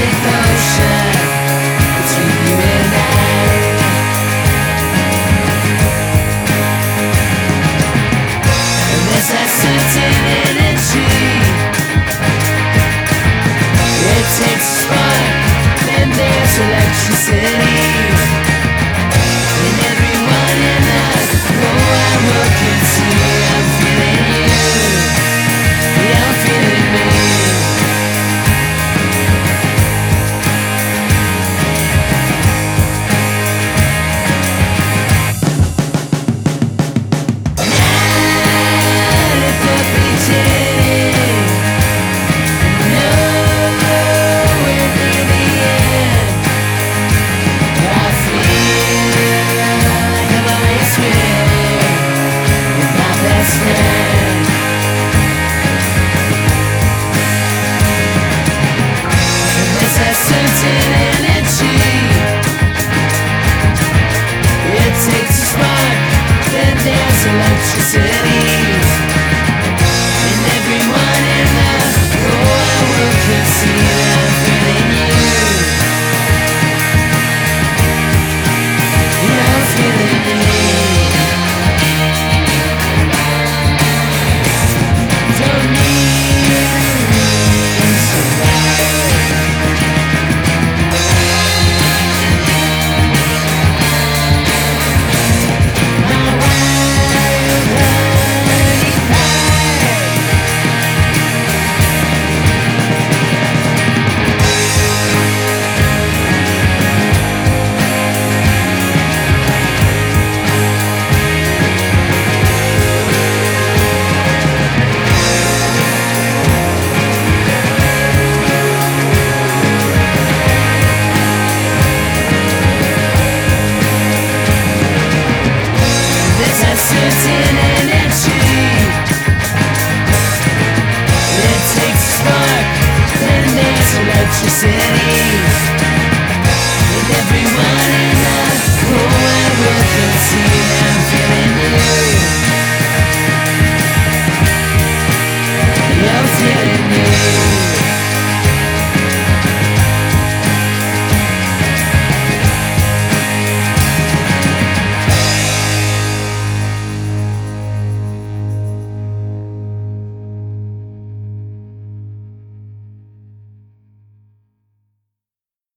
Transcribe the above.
devotion between you and I. And there's that certain energy. It takes a spark, then there's electricity in everyone in us. Oh, I look and see, I'm feeling you. Yeah, I'm feeling me. Electricity in everyone in us. Oh, I will conceive I'm feeling you. Yeah, I'm feeling you. Don't need somebody. Certain energy. It takes a spark, then there's electricity in everyone in us. Oh, I will conceive I'm feeling you.